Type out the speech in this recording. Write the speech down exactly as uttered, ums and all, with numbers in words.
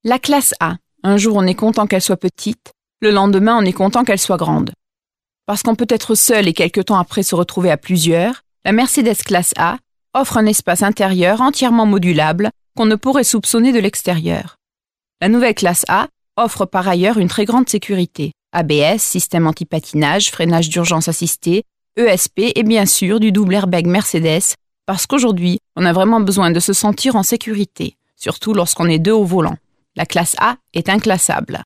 La classe A. Un jour, on est content qu'elle soit petite. Le lendemain, on est content qu'elle soit grande. Parce qu'on peut être seul et quelque temps après se retrouver à plusieurs, la Mercedes classe A offre un espace intérieur entièrement modulable qu'on ne pourrait soupçonner de l'extérieur. La nouvelle classe A offre par ailleurs une très grande sécurité. A B S, système anti-patinage, freinage d'urgence assisté, E S P et bien sûr du double airbag Mercedes, parce qu'aujourd'hui, on a vraiment besoin de se sentir en sécurité, surtout lorsqu'on est deux au volant. La classe A est inclassable.